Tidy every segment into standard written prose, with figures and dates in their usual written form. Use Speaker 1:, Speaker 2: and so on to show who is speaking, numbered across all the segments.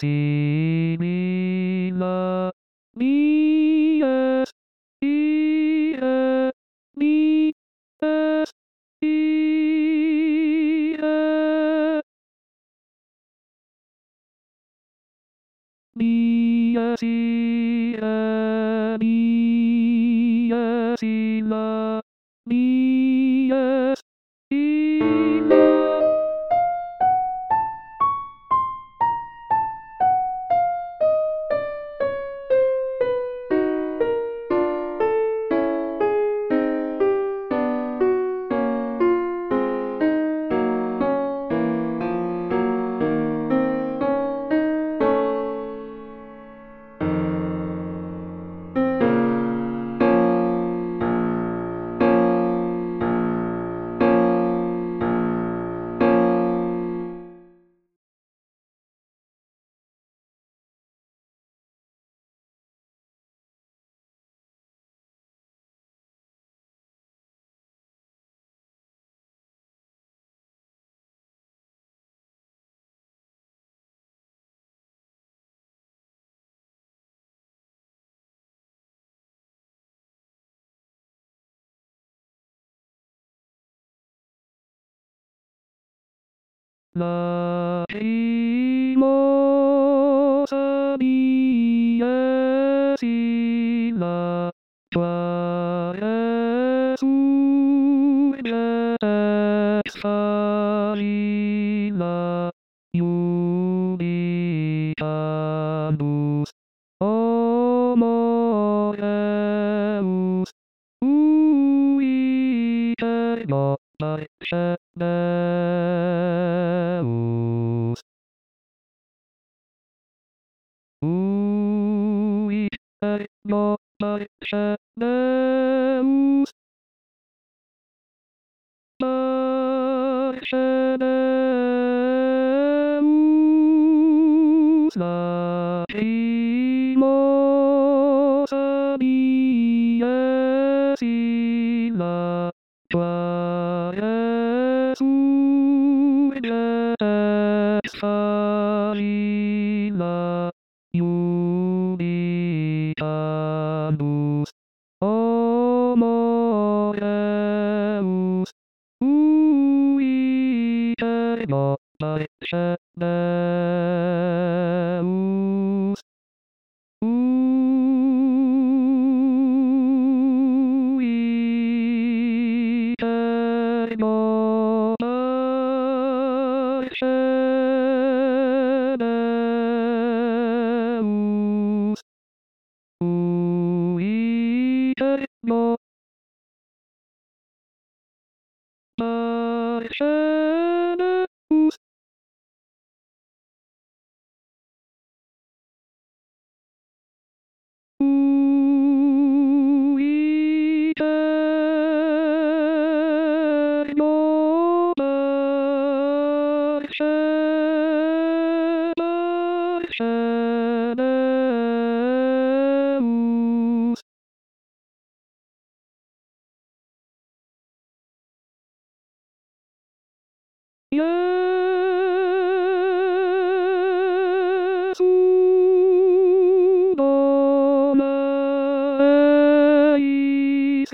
Speaker 1: simila, mi es, i e, mi es, i e, mi es, i e, mi es, i la, mi es, i la. Lacrimos a mi esila, tua exalila, iubitabus, homo Deus, uite Deus. Deus. Deus. Lacrimos a mi esila, tua exalila, iubitabus, homo Deus, uite Deus, uite Deus, uite Deus. Iesu dona eis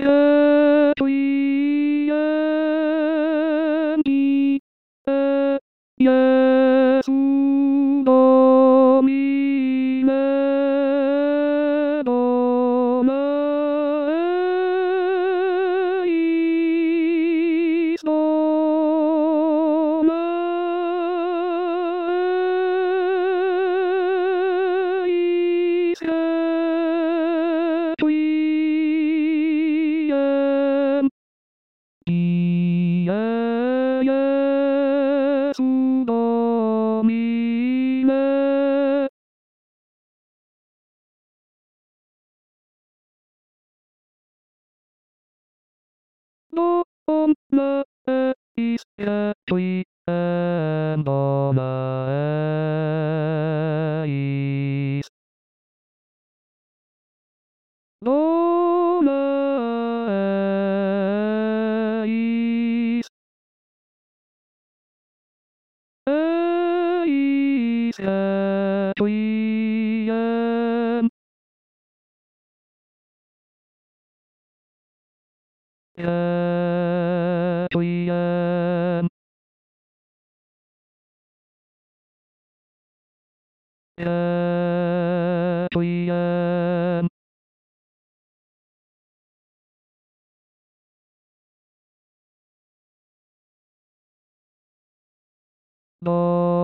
Speaker 1: requiem Iesu Domine dona eis dona eis requiem Iesu Domine Dona eis requiem Dona eis Dona eis eis Requiem. Requiem. Do.